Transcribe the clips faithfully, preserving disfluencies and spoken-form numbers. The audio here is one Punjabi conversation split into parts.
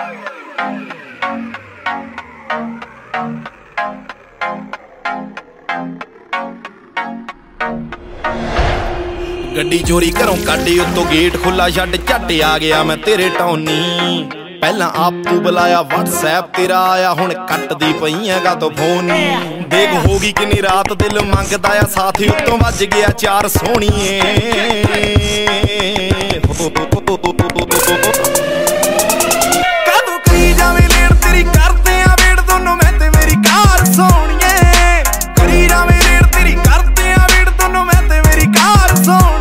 ਗੱਡੀ ਚੋਰੀ ਘਰੋਂ ਕੱਢੀ ਉੱਤੋਂ ਗੇਟ ਖੁੱਲਾ ਛੱਡ ਝੱਟ ਆ ਗਿਆ ਮੈਂ ਤੇਰੇ ਟੌਨੀ। ਪਹਿਲਾਂ ਆਪ ਤੂੰ ਬੁਲਾਇਆ WhatsApp ਤੇਰਾ ਆਇਆ ਹੁਣ ਕੱਟਦੀ ਪਈ ਹੈਗਾ ਤੋ ਫੋਨ ਨੀ। ਦੇਖ ਹੋ ਗਈ ਕਿੰਨੀ ਰਾਤ ਦਿਲ ਮੰਗਦਾ ਆ ਸਾਥੀ ਉੱਤੋਂ ਵੱਜ ਗਿਆ ਚਾਰ ਸੋਹਣੀਏ। ਕਦੋਂ ਕਰੀ ਜਾਵੇਂ ਲੇਟ ਤੇਰੀ ਕਰਦੇ ਆ ਵੇਟ ਦੋਨੋਂ ਮੈਂ ਤੇ ਮੇਰੀ ਕਾਰ ਸੋਹਣੀਏ। ਕਰੀ ਜਾਵੇਂ ਲੇਟ ਤੇਰੀ ਕਰਦੇ ਆ ਵੇਟ ਦੋਨੋਂ ਮੈਂ ਤੇ ਮੇਰੀ ਕਾਰ ਸੋਹਣੀਏ।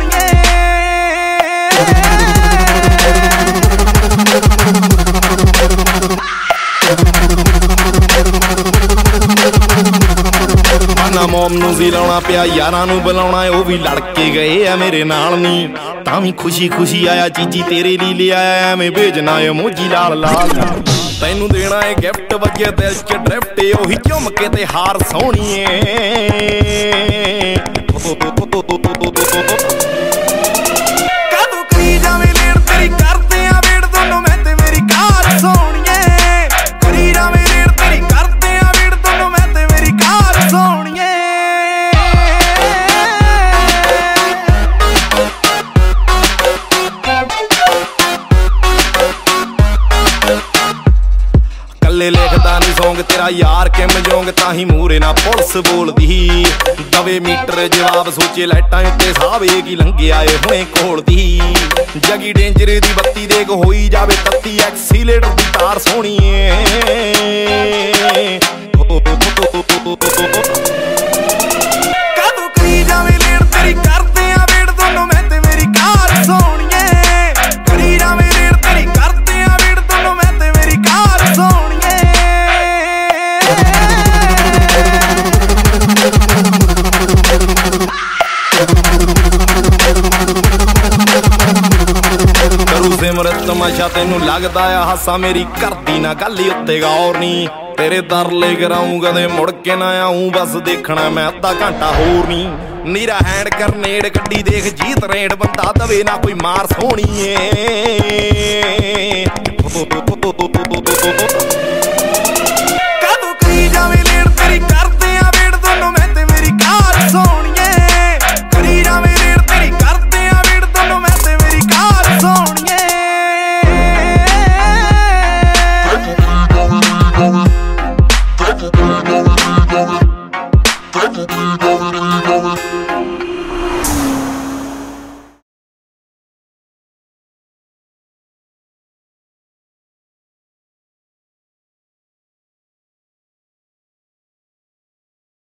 ਨਾ ਮੋਮ ਨੂੰ ਵੀ ਲਾਉਣਾ ਪਿਆ ਯਾਰਾਂ ਨੂੰ ਬੁਲਾਉਣਾ ਉਹ ਵੀ ਲੜ ਕੇ ਗਏ ਆ ਮੇਰੇ ਨਾਲ ਨੀ। ਤਾਂ ਵੀ ਖੁਸ਼ੀ ਖੁਸ਼ੀ ਆਇਆ ਚੀਜੀ ਤੇਰੇ ਲਈ ਲਿਆਇਆ ਐਵੇਂ ਭੇਜਣਾ ਇਮੋਜੀ ਲਾਲ ਲਾਲ। ਤੈਨੂੰ ਦੇਣਾ ਏ ਗਿਫਟ ਵੱਜੇ ਦਿਲ ਚ ਡਰਿਫਟ ਉਹੀ ਝੁਮਕੇ ਤੇ ਹਾਰ ਸੋਹਣੀਏ। ਕਦੋਂ ਕਰੀ ਜਾਵੇਂ ਲੇਟ ਤੇਰੀ ਕਰਦੇ ਆ ਵੇਟ ਦੋਨੋਂ ਮੈਂ ਤੇ ਮੇਰੀ ਕਾਰ ਸੋਹਣੀਏ। ਕਰੀ ਜਾਵੇਂ ਲੇਟ ਤੇਰੀ ਕਰਦੇ ਆ ਵੇਟ ਦੋਨੋਂ ਮੈਂ ਤੇ ਮੇਰੀ ਕਾਰ ਸੋਹਣੀਏ। ਕੱਲੇ ਲਿਖਦਾ ਨੀ ਸੌਂਗ ਤੇਰਾ ਯਾਰ ਕਿਮ ਜੋਂਗ ਤਾਂ ਹੀ ਮੂਰੇ ਨਾ ਪੁਲਿਸ ਬੋਲਦੀ। ਦਵੇ ਮੀਟਰ ਜਵਾਬ ਸੋਚੇ ਲਾਈਟਾਂ ਉੱਤੇ ਸਾਹਵੇ ਕੀ ਲੰਘਿਆ ਏ ਹੁਣੇ ਕੋਲਦੀ। ਜਗੀ ਡੇਂਜਰ ਦੀ ਬੱਤੀ ਦੇਖ ਹੋਈ ਜਾਵੇ ਤੱਤੀ ਐਕਸੀਲੇਟਰ ਦੀ ਤਾਰ ਸੋਹਣੀਏ। ਕਦੋਂ ਕਰੀ ਜਾਵੇਂ ਲੇਟ ਤੇਰੀ ਕਰਦੇ ਆ ਵੇਟ ਦੋਨੋਂ ਮੈਂ ਤੇ ਮੇਰੀ ਕਾਰ ਸੋਹਣੀਏ। ਕਰੀ ਜਾਵੇਂ ਲੇਟ ਤੇਰੀ ਕਰਦੇ ਆ ਵੇਟ ਦੋਨੋਂ ਮੈਂ ਤੇ ਮੇਰੀ ਕਾਰ ਸੋਹਣੀਏ। ਕਰੂ ਸਿਮਰਤ ਤਮਾਸ਼ਾ ਤੈਨੂੰ ਲੱਗਦਾ ਆ ਹਾਸਾ ਮੇਰੀ ਕਰਦੀ ਨਾ ਗੱਲ ਉੱਤੇ ਗੌਰ ਨੀ। ਤੇਰੇ ਦਰਲੇ ਕਰਾਊਂ ਕਦੇ ਮੁੜ ਕੇ ਨਾ ਆਊਂ ਬਸ ਦੇਖਣਾ ਮੈਂ ਅੱਧਾ ਘੰਟਾ ਹੋਰ ਨੀ। ਨੀਰਾ ਹੈਂਡ ਕਰਨੇੜ ਗੱਡੀ ਦੇਖ ਜੀਤ ਰੇਡ ਬੰਦਾ ਦਵੇ ਨਾ ਕੋਈ ਮਾਰ ਸੋਹਣੀਏ।